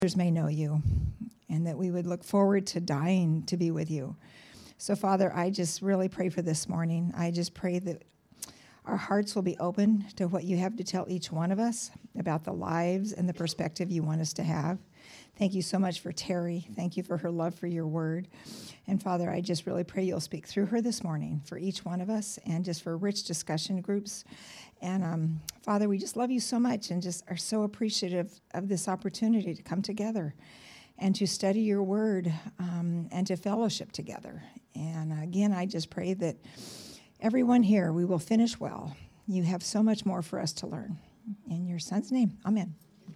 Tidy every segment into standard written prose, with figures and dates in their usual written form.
others may know you, and that we would look forward to dying to be with you. So, Father, I just really pray for this morning. I just pray that our hearts will be open to what you have to tell each one of us about the lives and the perspective you want us to have. Thank you so much for Terry. Thank you for her love for your word. And Father, I just really pray you'll speak through her this morning for each one of us and just for rich discussion groups. And Father, we just love you so much and just are so appreciative of this opportunity to come together and to study your word and to fellowship together. And again, I just pray that everyone here, we will finish well. You have so much more for us to learn. In your son's name, amen.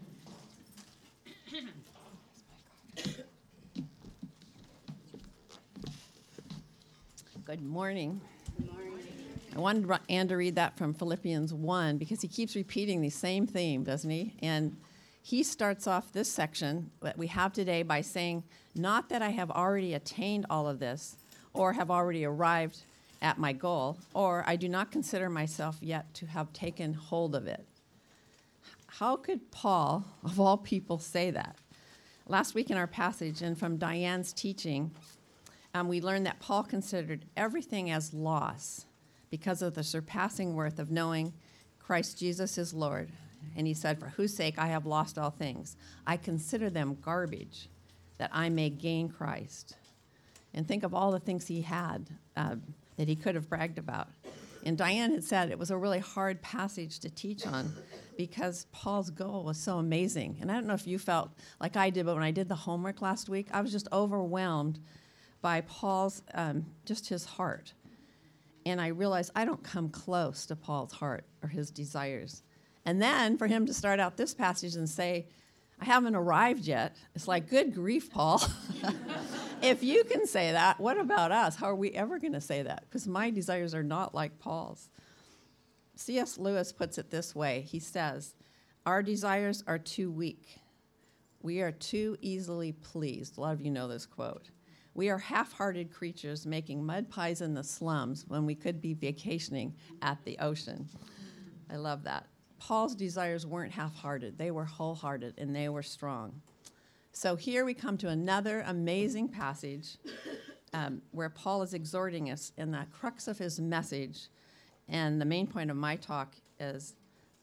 Good morning. Good morning. I wanted Ann to read that from Philippians 1 because he keeps repeating the same theme, doesn't he? And he starts off this section that we have today by saying, not that I have already attained all of this or have already arrived at my goal, or I do not consider myself yet to have taken hold of it. How could Paul, of all people, say that? Last week in our passage and from Diane's teaching, we learned that Paul considered everything as loss because of the surpassing worth of knowing Christ Jesus is Lord. And he said, for whose sake I have lost all things. I consider them garbage that I may gain Christ. And think of all the things he had that he could have bragged about. And Diane had said it was a really hard passage to teach on because Paul's goal was so amazing. And I don't know if you felt like I did, but when I did the homework last week, I was just overwhelmed by Paul's, just his heart. And I realized I don't come close to Paul's heart or his desires. And then for him to start out this passage and say, I haven't arrived yet, it's like, good grief, Paul. If you can say that, what about us? How are we ever going to say that? Because my desires are not like Paul's. C.S. Lewis puts it this way. He says, our desires are too weak. We are too easily pleased. A lot of you know this quote. We are half-hearted creatures making mud pies in the slums when we could be vacationing at the ocean. I love that. Paul's desires weren't half-hearted. They were wholehearted, and they were strong. So here we come to another amazing passage where Paul is exhorting us in the crux of his message. And the main point of my talk is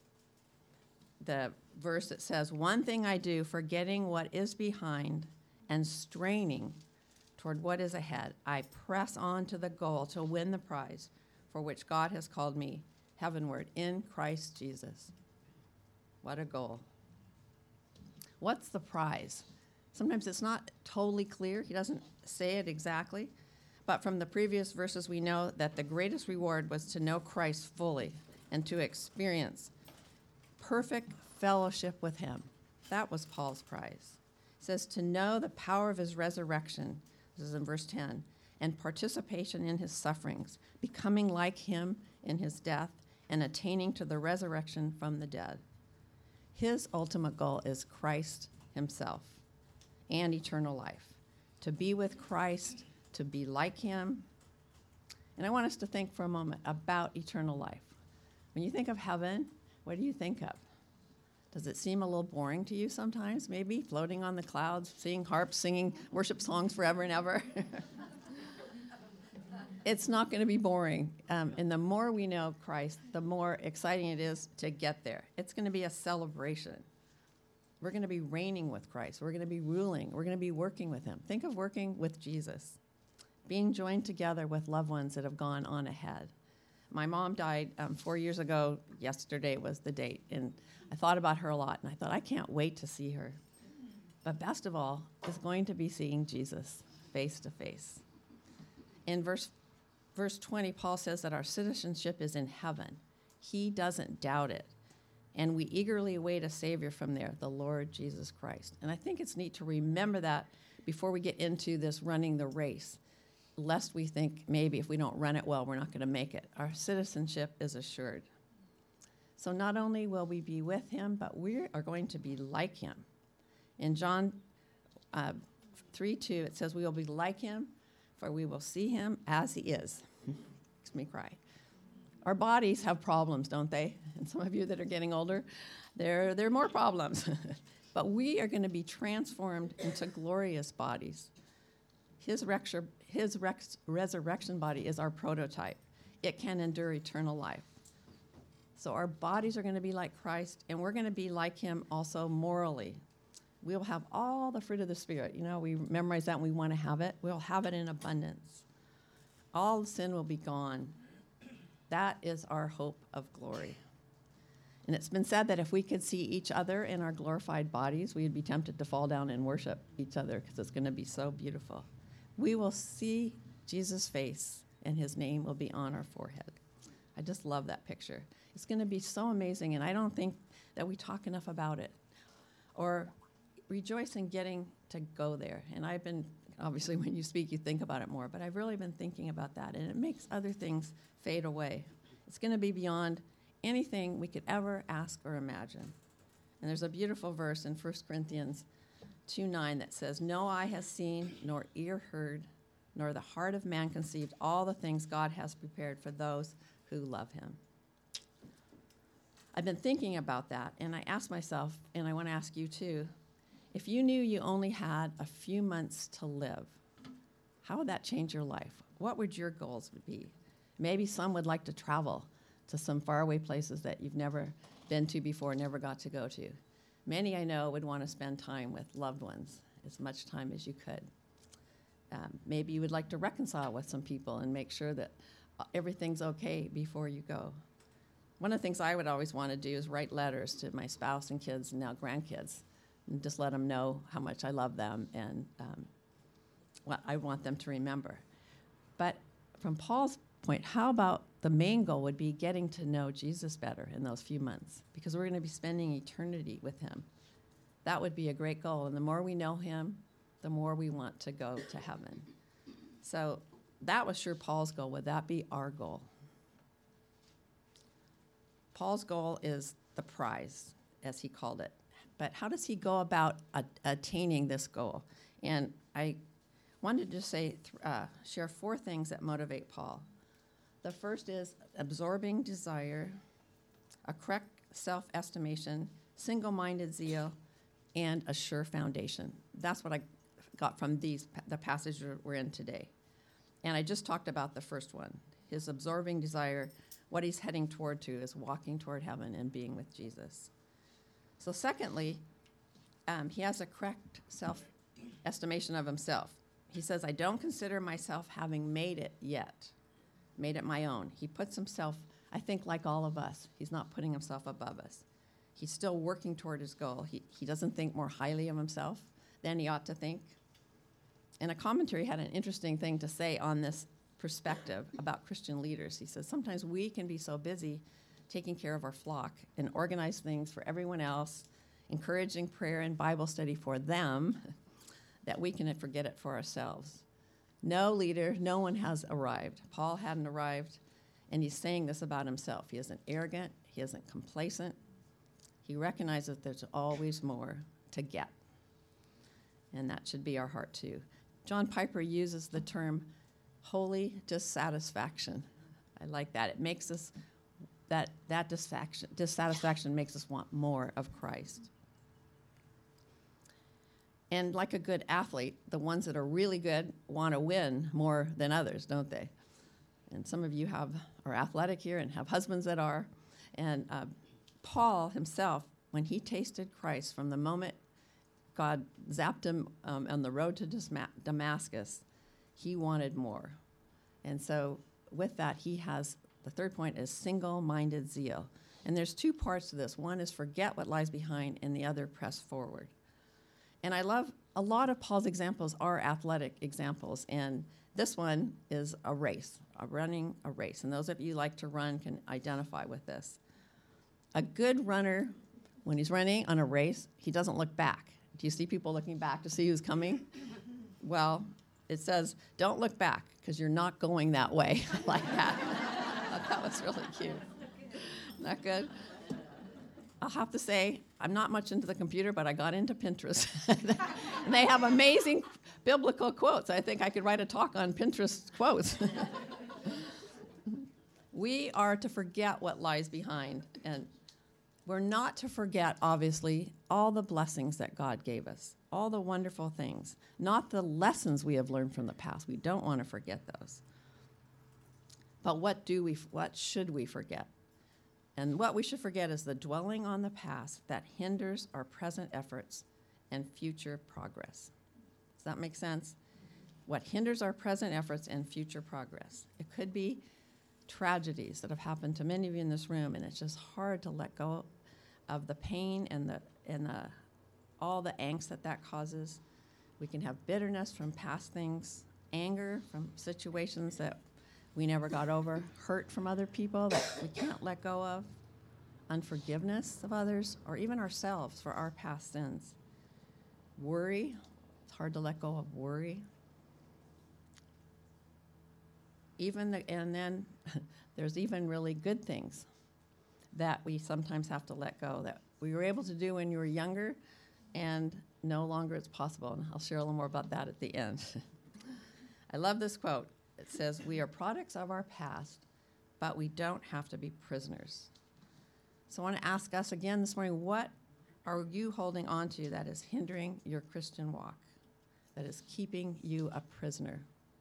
the verse that says, one thing I do, forgetting what is behind and straining toward what is ahead, I press on to the goal to win the prize for which God has called me heavenward in Christ Jesus. What a goal. What's the prize? Sometimes it's not totally clear. He doesn't say it exactly. But from the previous verses, we know that the greatest reward was to know Christ fully and to experience perfect fellowship with him. That was Paul's prize. It says to know the power of his resurrection, this is in verse 10, and participation in his sufferings, becoming like him in his death, and attaining to the resurrection from the dead. His ultimate goal is Christ himself and eternal life. To be with Christ, to be like him. And I want us to think for a moment about eternal life. When you think of heaven, what do you think of? Does it seem a little boring to you sometimes, maybe? Floating on the clouds, seeing harps, singing worship songs forever and ever? It's not going to be boring. And the more we know Christ, the more exciting it is to get there. It's going to be a celebration. We're going to be reigning with Christ. We're going to be ruling. We're going to be working with him. Think of working with Jesus, being joined together with loved ones that have gone on ahead. My mom died 4 years ago. Yesterday was the date. And I thought about her a lot. And I thought, I can't wait to see her. But best of all is going to be seeing Jesus face to face. In verse 20, Paul says that our citizenship is in heaven. He doesn't doubt it. And we eagerly await a Savior from there, the Lord Jesus Christ. And I think it's neat to remember that before we get into this running the race, lest we think maybe if we don't run it well, we're not going to make it. Our citizenship is assured. So not only will we be with him, but we are going to be like him. In John 3:2, it says we will be like him, for we will see him as he is. Makes me cry. Our bodies have problems, don't they? And some of you that are getting older, there are more problems. But we are going to be transformed into glorious bodies. His resurrection body is our prototype. It can endure eternal life. So our bodies are going to be like Christ, and we're going to be like him also morally. We'll have all the fruit of the Spirit. You know, we memorize that and we want to have it. We'll have it in abundance. All sin will be gone. That is our hope of glory. And it's been said that if we could see each other in our glorified bodies, we would be tempted to fall down and worship each other because it's going to be so beautiful. We will see Jesus' face, and his name will be on our forehead. I just love that picture. It's going to be so amazing, and I don't think that we talk enough about it or rejoice in getting to go there. And I've been, obviously, when you speak, you think about it more, but I've really been thinking about that, and it makes other things fade away. It's going to be beyond anything we could ever ask or imagine. And there's a beautiful verse in 1 Corinthians 2:9 that says, "No eye has seen, nor ear heard, nor the heart of man conceived all the things God has prepared for those who love him." I've been thinking about that, and I asked myself, and I want to ask you too, if you knew you only had a few months to live, how would that change your life? What would your goals be? Maybe some would like to travel to some faraway places that you've never been to before, never got to go to. Many I know would want to spend time with loved ones, as much time as you could. Maybe you would like to reconcile with some people and make sure that everything's okay before you go. One of the things I would always want to do is write letters to my spouse and kids and now grandkids and just let them know how much I love them and what I want them to remember. But from Paul's point, how about the main goal would be getting to know Jesus better in those few months, because we're going to be spending eternity with him. That would be a great goal, and the more we know him, the more we want to go to heaven. So that was sure Paul's goal. Would that be our goal? Paul's goal is the prize, as he called it. But how does he go about attaining this goal? And I wanted to share 4 things that motivate Paul. The first is absorbing desire, a correct self-estimation, single-minded zeal, and a sure foundation. That's what I got from the passage we're in today. And I just talked about the first one, his absorbing desire. What he's heading toward to is walking toward heaven and being with Jesus. So secondly, he has a correct self-estimation of himself. He says, I don't consider myself having made it yet, made it my own. He puts himself, I think like all of us, he's not putting himself above us. He's still working toward his goal. He doesn't think more highly of himself than he ought to think. And a commentary had an interesting thing to say on this perspective about Christian leaders. He says, sometimes we can be so busy taking care of our flock and organize things for everyone else, encouraging prayer and Bible study for them, that we can forget it for ourselves. No leader, no one has arrived. Paul hadn't arrived, and he's saying this about himself. He isn't arrogant. He isn't complacent. He recognizes there's always more to get, and that should be our heart too. John Piper uses the term holy dissatisfaction. I like that. It makes us, that dissatisfaction makes us want more of Christ. And like a good athlete, the ones that are really good want to win more than others, don't they? And some of you are athletic here and have husbands that are. And Paul himself, when he tasted Christ from the moment God zapped him on the road to Damascus, he wanted more. And so with that, he has, the third point is single-minded zeal. And there's 2 parts to this. One is forget what lies behind, and the other press forward. And I love, a lot of Paul's examples are athletic examples, and this one is a race, running a race. And those of you who like to run can identify with this. A good runner, when he's running on a race, he doesn't look back. Do you see people looking back to see who's coming? Well, it says, don't look back, because you're not going that way like that. I thought that was really cute. Isn't that good? I'll have to say, I'm not much into the computer, but I got into Pinterest. And they have amazing biblical quotes. I think I could write a talk on Pinterest quotes. We are to forget what lies behind. And We're not to forget, obviously, all the blessings that God gave us, all the wonderful things, not the lessons we have learned from the past. We don't want to forget those. But what should we forget? And what we should forget is the dwelling on the past that hinders our present efforts and future progress. Does that make sense? What hinders our present efforts and future progress? It could be tragedies that have happened to many of you in this room, and it's just hard to let go of the pain and all the angst that causes. We can have bitterness from past things, anger from situations that we never got over, hurt from other people that we can't let go of, unforgiveness of others, or even ourselves for our past sins. Worry, it's hard to let go of worry. And then there's even really good things that we sometimes have to let go that we were able to do when you were younger and no longer it's possible. And I'll share a little more about that at the end. I love this quote. It says, "We are products of our past, but we don't have to be prisoners." So I want to ask us again this morning, what are you holding on to that is hindering your Christian walk, that is keeping you a prisoner?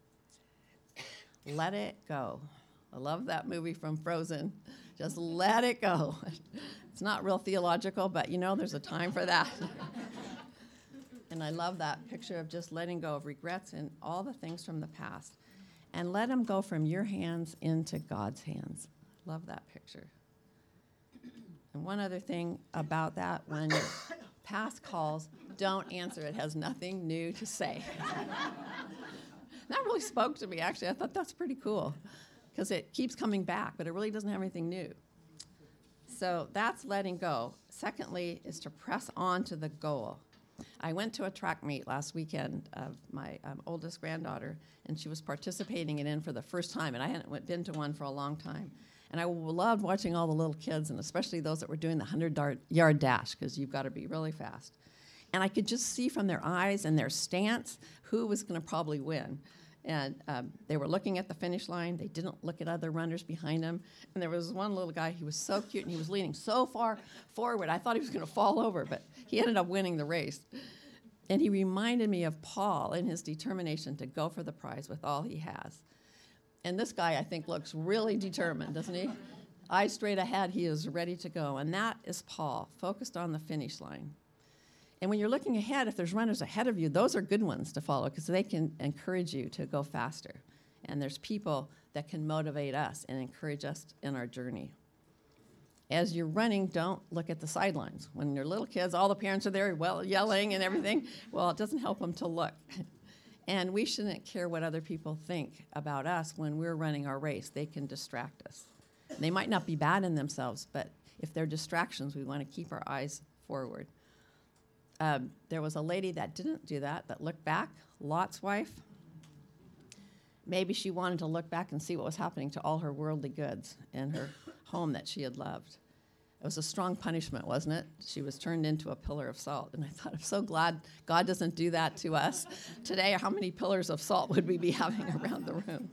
Let it go. I love that movie from Frozen. Just let it go. It's not real theological, but there's a time for that. And I love that picture of just letting go of regrets and all the things from the past. And let them go from your hands into God's hands. Love that picture. And one other thing about that, when your past calls, don't answer. It has nothing new to say. That really spoke to me, actually. I thought that's pretty cool because it keeps coming back, but it really doesn't have anything new. So that's letting go. Secondly is to press on to the goal. I went to a track meet last weekend of my oldest granddaughter, and she was participating in it for the first time, and I hadn't been to one for a long time. And I loved watching all the little kids, and especially those that were doing the 100-yard dash, because you've got to be really fast. And I could just see from their eyes and their stance who was going to probably win. And they were looking at the finish line. They didn't look at other runners behind them. And there was one little guy, he was so cute, and he was leaning so far forward, I thought he was going to fall over, but he ended up winning the race. And he reminded me of Paul and his determination to go for the prize with all he has. And this guy, I think, looks really determined, doesn't he? Eyes straight ahead, he is ready to go. And that is Paul, focused on the finish line. And when you're looking ahead, if there's runners ahead of you, those are good ones to follow because they can encourage you to go faster. And there's people that can motivate us and encourage us in our journey. As you're running, don't look at the sidelines. When you're little kids, all the parents are there yelling and everything. Well, it doesn't help them to look. And we shouldn't care what other people think about us when we're running our race. They can distract us. They might not be bad in themselves, but if they're distractions, we want to keep our eyes forward. There was a lady that didn't do that looked back, Lot's wife. Maybe she wanted to look back and see what was happening to all her worldly goods and her home that she had loved. It was a strong punishment, wasn't it? She was turned into a pillar of salt. And I thought, I'm so glad God doesn't do that to us. Today, how many pillars of salt would we be having around the room?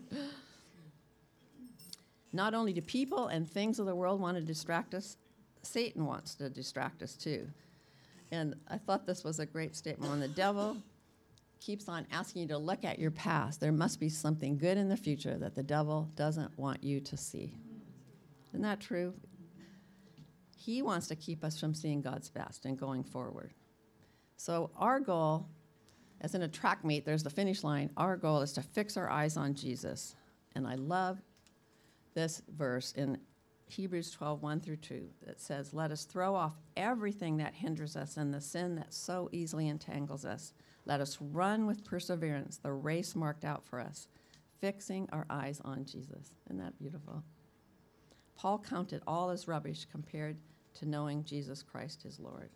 Not only do people and things of the world want to distract us, Satan wants to distract us too. And I thought this was a great statement. When the devil keeps on asking you to look at your past, there must be something good in the future that the devil doesn't want you to see. Isn't that true? He wants to keep us from seeing God's best and going forward. So our goal, as in a track meet, there's the finish line. Our goal is to fix our eyes on Jesus. And I love this verse in Hebrews 12, 1-2, that says, "Let us throw off everything that hinders us and the sin that so easily entangles us. Let us run with perseverance the race marked out for us, fixing our eyes on Jesus." Isn't that beautiful? Paul counted all as rubbish compared to knowing Jesus Christ his Lord.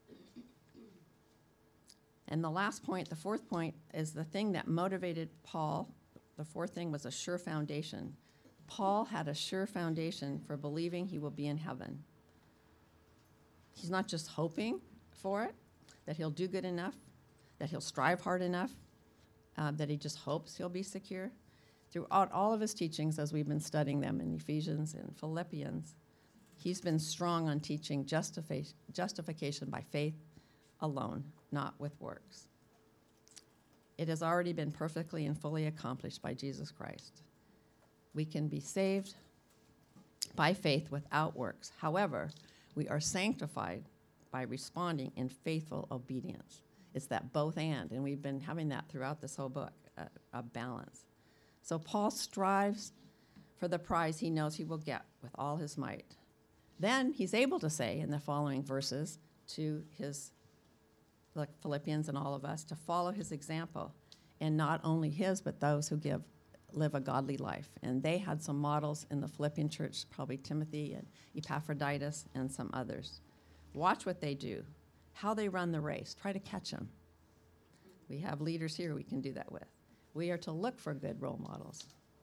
And the last point, the fourth point, is the thing that motivated Paul. The fourth thing was a sure foundation. Paul had a sure foundation for believing he will be in heaven. He's not just hoping for it, that he'll do good enough, that he'll strive hard enough, that he just hopes he'll be secure. Throughout all of his teachings, as we've been studying them in Ephesians and Philippians, He's been strong on teaching justification by faith alone, not with works. It has already been perfectly and fully accomplished by Jesus Christ. We can be saved by faith without works. However, we are sanctified by responding in faithful obedience. It's that both and we've been having that throughout this whole book, a balance. So Paul strives for the prize he knows he will get with all his might. Then he's able to say in the following verses to his, like Philippians and all of us, to follow his example, and not only his, but those who live a godly life. And they had some models in the Philippian church, probably Timothy and Epaphroditus and some others. Watch what they do, how they run the race. Try to catch them. We have leaders here we can do that with. We are to look for good role models.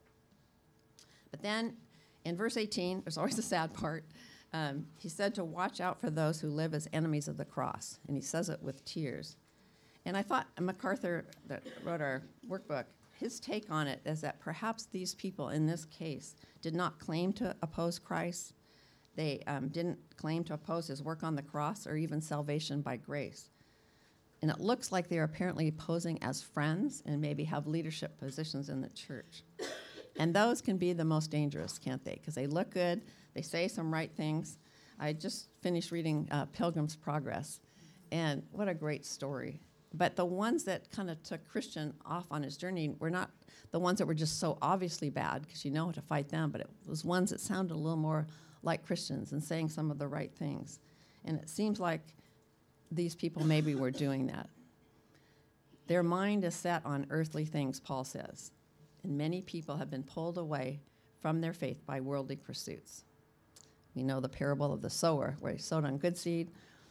But then in verse 18, there's always a sad part. He said to watch out for those who live as enemies of the cross. And he says it with tears. And I thought MacArthur, that wrote our workbook, his take on it is that perhaps these people in this case did not claim to oppose Christ. They didn't claim to oppose his work on the cross or even salvation by grace. And it looks like they're apparently posing as friends and maybe have leadership positions in the church. And those can be the most dangerous, can't they? Because they look good, they say some right things. I just finished reading Pilgrim's Progress, and what a great story. But the ones that kind of took Christian off on his journey were not the ones that were just so obviously bad, because you know how to fight them, but it was ones that sounded a little more like Christians and saying some of the right things. And it seems like these people maybe were doing that. Their mind is set on earthly things, Paul says. And many people have been pulled away from their faith by worldly pursuits. We know the parable of the sower, where he sowed on good seed,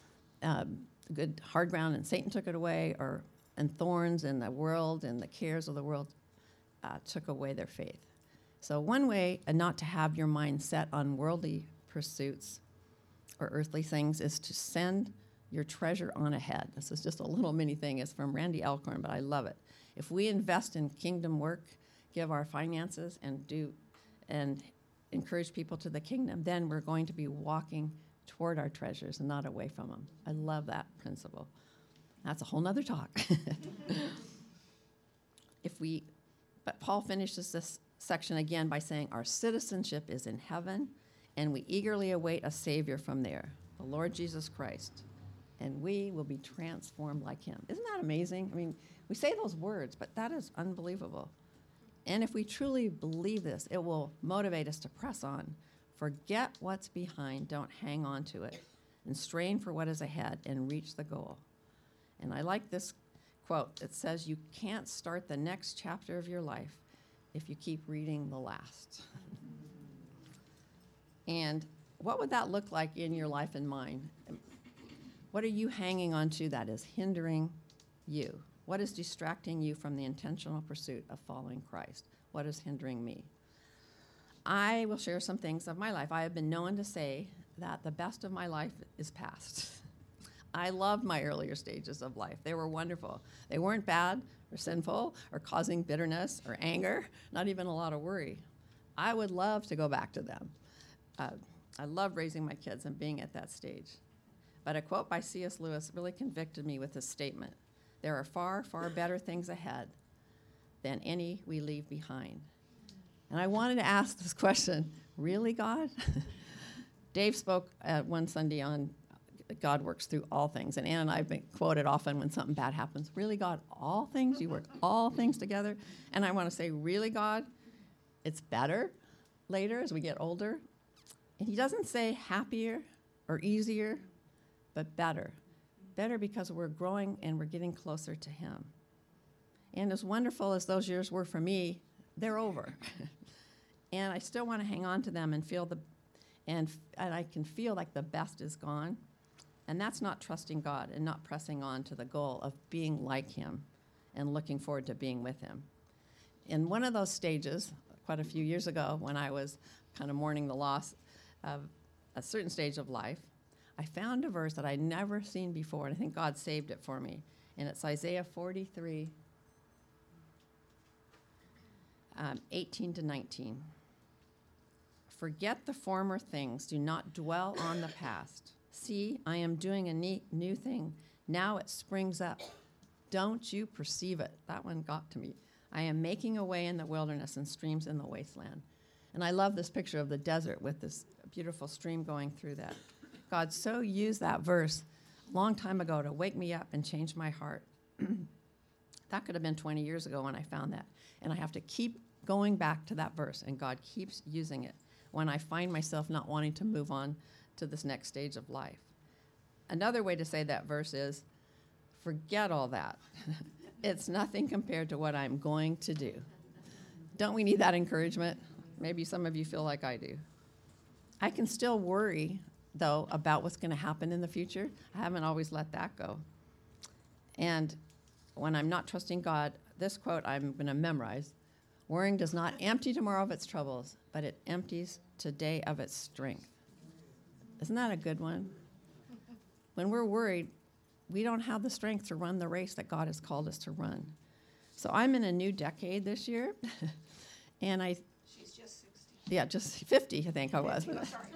good hard ground, and Satan took it away, and thorns in the world and the cares of the world took away their faith. So one way not to have your mind set on worldly pursuits or earthly things is to send your treasure on ahead. This is just a little mini thing. It's from Randy Alcorn, but I love it. If we invest in kingdom work, give our finances, and encourage people to the kingdom, then we're going to be walking toward our treasures and not away from them. I love that principle. That's a whole nother talk. But Paul finishes this section again by saying, our citizenship is in heaven, and we eagerly await a Savior from there, the Lord Jesus Christ, and we will be transformed like him. Isn't that amazing? I mean, we say those words, but that is unbelievable. And if we truly believe this, it will motivate us to press on. Forget what's behind, don't hang on to it, and strain for what is ahead and reach the goal. And I like this quote. It says, you can't start the next chapter of your life if you keep reading the last. And what would that look like in your life and mine? What are you hanging on to that is hindering you? What is distracting you from the intentional pursuit of following Christ? What is hindering me? I will share some things of my life. I have been known to say that the best of my life is past. I loved my earlier stages of life. They were wonderful. They weren't bad or sinful or causing bitterness or anger, not even a lot of worry. I would love to go back to them. I love raising my kids and being at that stage. But a quote by C.S. Lewis really convicted me with this statement. There are far, far better things ahead than any we leave behind. And I wanted to ask this question, really, God? Dave spoke one Sunday on God works through all things. And Ann and I have been quoted often when something bad happens. Really, God, all things? You work all things together? And I want to say, really, God? It's better later as we get older. And he doesn't say happier or easier, but better. Better because we're growing and we're getting closer to him. And as wonderful as those years were for me, they're over. And I still want to hang on to them and feel and I can feel like the best is gone. And that's not trusting God and not pressing on to the goal of being like him and looking forward to being with him. In one of those stages, quite a few years ago, when I was kind of mourning the loss of a certain stage of life, I found a verse that I'd never seen before, and I think God saved it for me. And it's Isaiah 43, 18 to 19. Forget the former things. Do not dwell on the past. See, I am doing a new thing. Now it springs up. Don't you perceive it? That one got to me. I am making a way in the wilderness and streams in the wasteland. And I love this picture of the desert with this beautiful stream going through that. God so used that verse a long time ago to wake me up and change my heart. That could have been 20 years ago when I found that. And I have to keep going back to that verse, and God keeps using it when I find myself not wanting to move on to this next stage of life. Another way to say that verse is, forget all that. It's nothing compared to what I'm going to do. Don't we need that encouragement? Maybe some of you feel like I do. I can still worry, though, about what's going to happen in the future. I haven't always let that go. And when I'm not trusting God, this quote I'm going to memorize: worrying does not empty tomorrow of its troubles, but it empties today of its strength. Isn't that a good one? When we're worried, we don't have the strength to run the race that God has called us to run. So I'm in a new decade this year, and She's just 60. yeah, just 50, I think I was.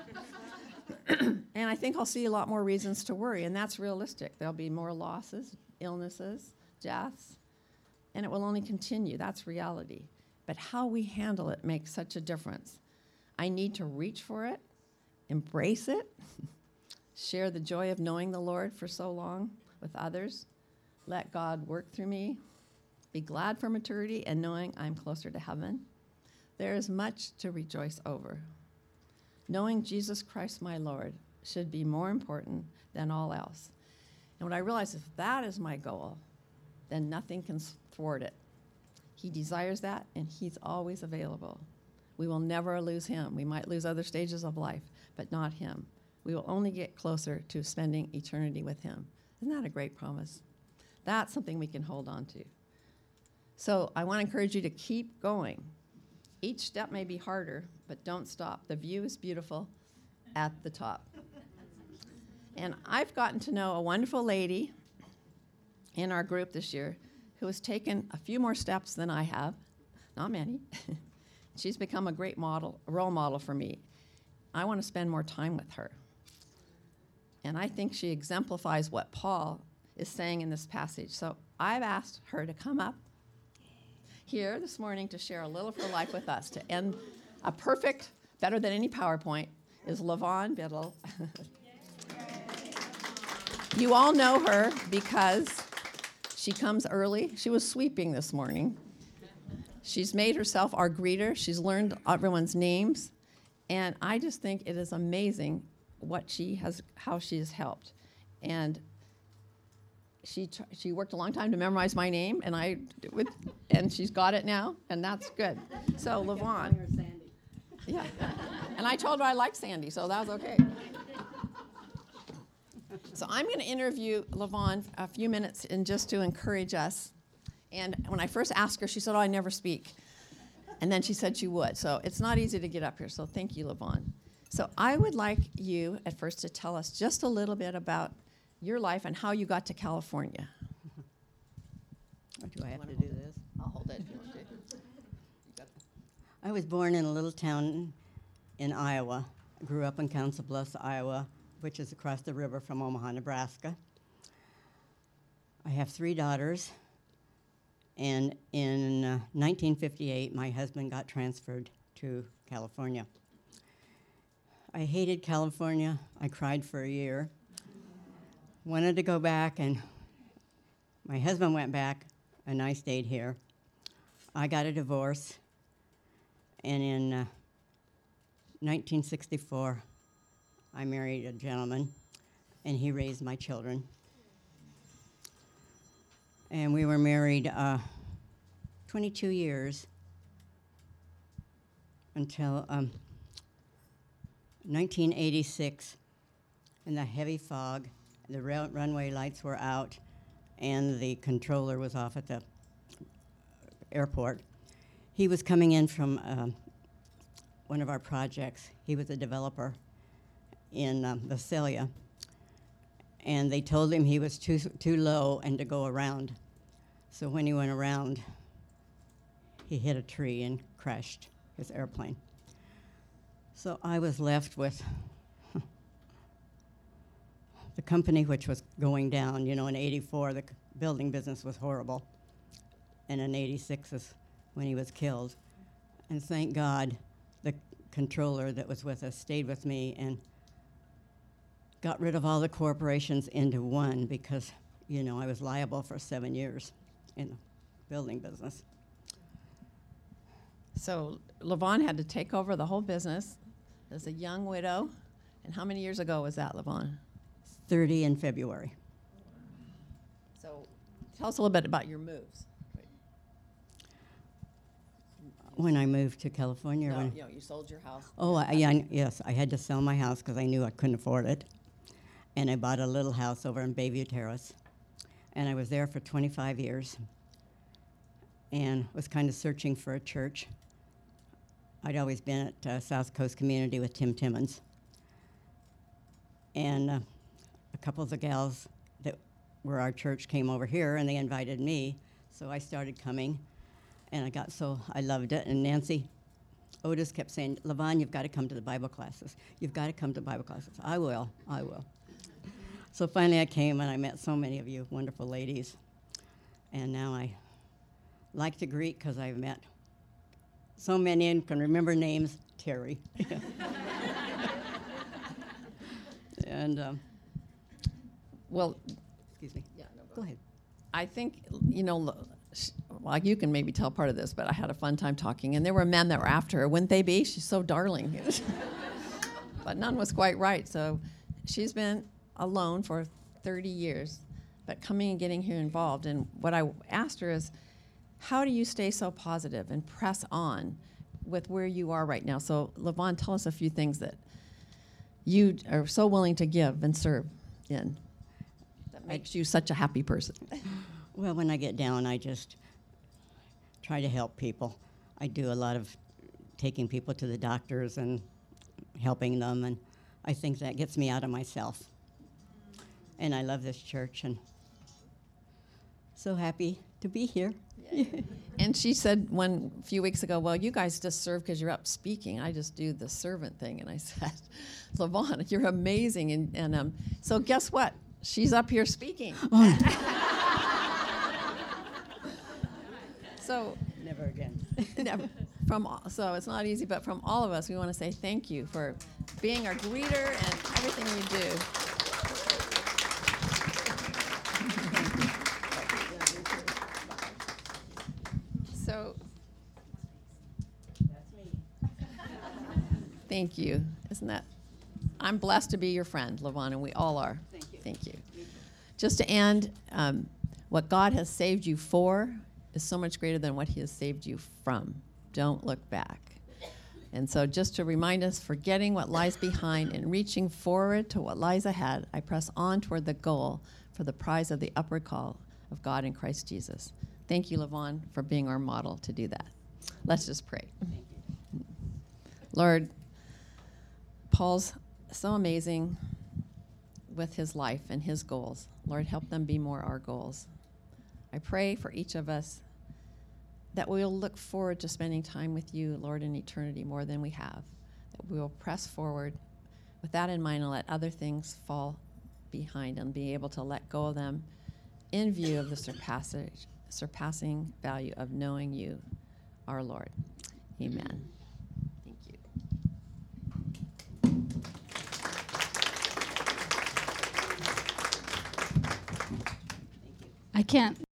And I think I'll see a lot more reasons to worry, and that's realistic. There'll be more losses, illnesses, deaths, and it will only continue. That's reality. But how we handle it makes such a difference. I need to reach for it, embrace it, share the joy of knowing the Lord for so long with others, let God work through me, be glad for maturity and knowing I'm closer to heaven. There is much to rejoice over. Knowing Jesus Christ, my Lord, should be more important than all else. And what I realize, if that is my goal, then nothing can thwart it. He desires that, and he's always available. We will never lose him. We might lose other stages of life, but not him. We will only get closer to spending eternity with him. Isn't that a great promise? That's something we can hold on to. So I want to encourage you to keep going. Each step may be harder, but don't stop. The view is beautiful at the top. And I've gotten to know a wonderful lady in our group this year who has taken a few more steps than I have, not many. She's become a great model, a role model for me. I want to spend more time with her. And I think she exemplifies what Paul is saying in this passage. So I've asked her to come up here this morning to share a little of her life with us. To end a perfect, better than any PowerPoint, is LaVon Biddle. You all know her because she comes early. She was sweeping this morning. She's made herself our greeter. She's learned everyone's names. And I just think it is amazing how she has helped. And she worked a long time to memorize my name, and she's got it now, and that's good. So LaVon. Yeah. And I told her I liked Sandy, so that was okay. So I'm going to interview LaVon a few minutes and just to encourage us. And when I first asked her, she said, I never speak. And then she said she would. So it's not easy to get up here, so thank you, LaVon. So I would like you at first to tell us just a little bit about your life and how you got to California. Do I have to do this? I'll hold it if you want to. I was born in a little town in Iowa. I grew up in Council Bluffs, Iowa, which is across the river from Omaha, Nebraska. I have 3 daughters, and in 1958, my husband got transferred to California. I hated California. I cried for a year. Wanted to go back, and my husband went back, and I stayed here. I got a divorce, and in 1964, I married a gentleman, and he raised my children. And we were married 22 years until 1986, in the heavy fog. The runway lights were out, and the controller was off at the airport. He was coming in from one of our projects. He was a developer in Visalia, and they told him he was too low and to go around. So when he went around, he hit a tree and crashed his airplane. So I was left with the company, which was going down. You know, in '84, the building business was horrible. And in '86 is when he was killed. And thank God the controller that was with us stayed with me and got rid of all the corporations into one because, you know, I was liable for 7 years in the building business. So LaVon had to take over the whole business as a young widow. And how many years ago was that, LaVon? 30 in February. So tell us a little bit about your moves. When I moved to California. No, when, you sold your house. Oh, yes, I had to sell my house because I knew I couldn't afford it. And I bought a little house over in Bayview Terrace. And I was there for 25 years and was kind of searching for a church. I'd always been at South Coast Community with Tim Timmons. And a couple of the gals that were our church came over here and they invited me. So I started coming. And I loved it. And Nancy Otis kept saying, LaVon, you've got to come to the Bible classes. You've got to come to Bible classes. I will. So finally I came and I met so many of you wonderful ladies. And now I like to greet because I've met so many and can remember names. Terry. And, Well, excuse me. yeah, no, Go ahead. I think, well, you can maybe tell part of this, but I had a fun time talking, and there were men that were after her. Wouldn't they be? She's so darling. But none was quite right. So she's been alone for 30 years, but coming and getting here involved. And what I asked her is, how do you stay so positive and press on with where you are right now? So, LaVon, tell us a few things that you are so willing to give and serve in that makes you such a happy person. Well, when I get down, I just try to help people. I do a lot of taking people to the doctors and helping them, and I think that gets me out of myself. And I love this church, and so happy to be here. And she said a few weeks ago, well, you guys just serve because you're up speaking. I just do the servant thing. And I said, LaVon, you're amazing. And so guess what? She's up here speaking. So Never again. never, so it's not easy, but from all of us, we want to say thank you for being our greeter and everything you do. So thank you. I'm blessed to be your friend, LaVon, and we all are. Thank you. Thank you. Just to end, what God has saved you for is so much greater than what he has saved you from. Don't look back. And so just to remind us, forgetting what lies behind and reaching forward to what lies ahead, I press on toward the goal for the prize of the upward call of God in Christ Jesus. Thank you, LaVon, for being our model to do that. Let's just pray. Lord, Paul's so amazing with his life and his goals. Lord, help them be more our goals. I pray for each of us that we'll look forward to spending time with you, Lord, in eternity more than we have, that we will press forward with that in mind and let other things fall behind and be able to let go of them in view of the surpassing value of knowing you, our Lord. Amen. Thank you. I can't